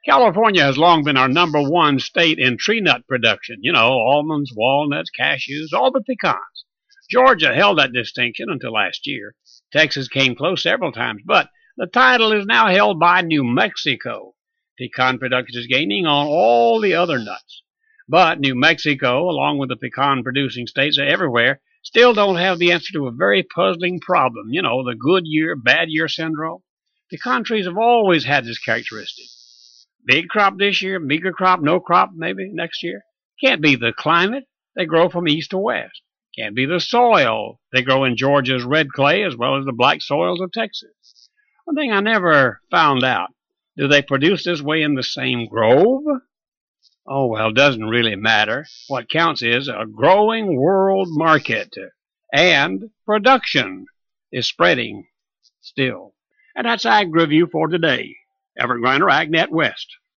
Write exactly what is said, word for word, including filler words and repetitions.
California has long been our number one state in tree nut production. You know, almonds, walnuts, cashews, all but pecans. Georgia held that distinction until last year. Texas came close several times, but the title is now held by New Mexico. Pecan production is gaining on all the other nuts. But New Mexico, along with the pecan-producing states everywhere, still don't have the answer to a very puzzling problem. You know, the good year, bad year syndrome. Pecan trees have always had this characteristic. Big crop this year, meager crop, no crop maybe next year. Can't be the climate. They grow from east to west. Can't be the soil. They grow in Georgia's red clay as well as the black soils of Texas. One thing I never found out, do they produce this way in the same grove? Oh, well, it doesn't really matter. What counts is a growing world market, and production is spreading still. And that's Ag Review for today. Everett Griner, AgNet West.